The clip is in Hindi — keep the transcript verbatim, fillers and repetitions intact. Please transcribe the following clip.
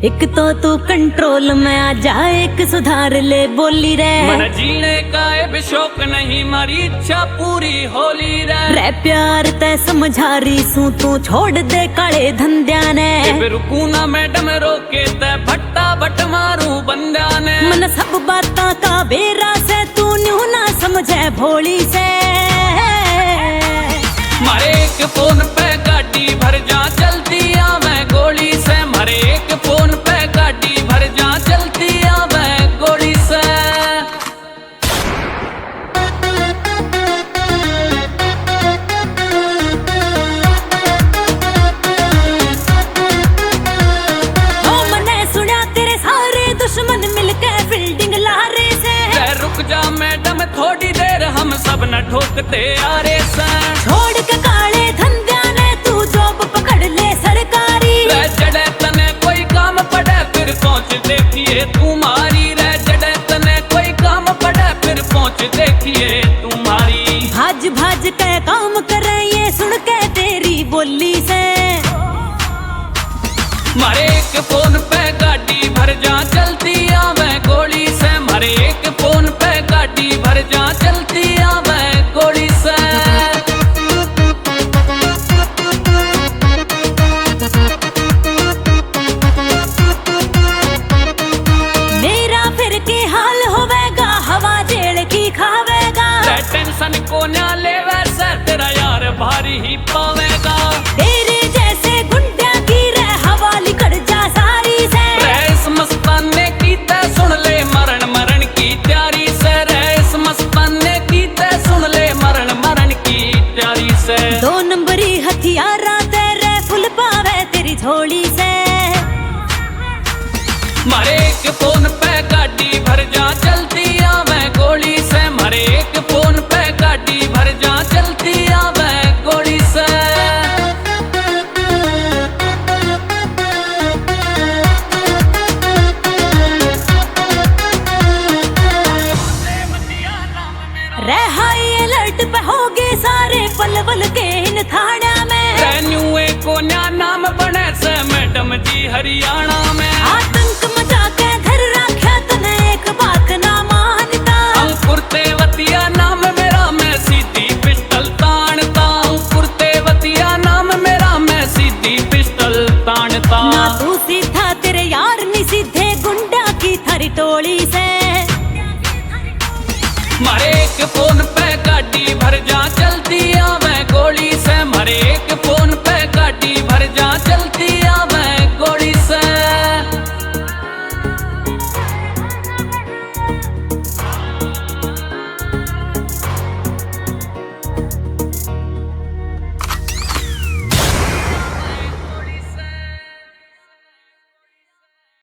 एक तो तू कंट्रोल में आ जा, एक सुधार ले बोली रे। मन जीने का ए शौक नहीं, मारी इच्छा पूरी होली रे। रे प्यार ते समझा रही सू, तू छोड़ दे काले धंध्या ने। रुकू ना मैडम रोके ते भट्टा भट मारू बंदा ने। मन सब बाता का बेरा से तू न्यू ना समझे भोली से। मारे एक फोन पे गाड़ी भर जा चलती आवे गोली से। मारे एक फोन पे गाड़ी भर जा चलती आवे गोली से। ओ मने सुना तेरे सारे दुश्मन मिलके फील्डिंग लारे से। रुक जा मैडम थोड़ी देर, हम सब न ठोकते आ रे से। छोड़ के काले धंध्या ने तू जॉब पकड़ ले सरकारी। रे जड़े तने कोई काम पड़े फिर पहुंच देखिए तुम्हारी। रे जड़े तने कोई काम पड़े फिर पहुंच देखिए तुम्हारी। भाज भाज के काम करे ये सुन के तेरी बोली से। मारे एक फोन पे गाड़ी भर जा चलती आवे गोली से। मारे एक फोन पे गाड़ी भर जा चलती आवे गोली से। मेरा फिर के हाल होवेगा, हवा जेल की खावेगा। टेंशन को ना ले वैसे तेरा यार भारी ही पावेगा। तेरे जैसे गुंडा की रे हवाली कर जा सारी से। रेस मस्ताने की ते सुन ले मरण मरण की तैयारी से। रेस मस्ताने की ते सुन ले मरण मरण की तैयारी से। दो नंबरी हथियारा तेरे फुल पावे तेरी झोली से। मारे एक फोन पे गाड़ी भर जा चलती आवे गोली से। मारे एक फोन पे गाड़ी भर जा चलती आवे गोली से। रे हाई अलर्ट पे होगे सारे पल पल के इन थाना में। न्यूए को न्या नाम बने से मैडम जी हरियाणा में। आतंक मचा के धर रखा तने एक बात ना मानता। अंकुर तेवतिया नाम मेरा, मैं सीधी पिस्टल तानता। अंकुर तेवतिया नाम मेरा, मैं सीधी पिस्टल तानता। ना तू सीधा तेरे यार नहीं सीधे गुंडा की थारी टोली से। मारे एक फोन पे गाड़ी भर जा चल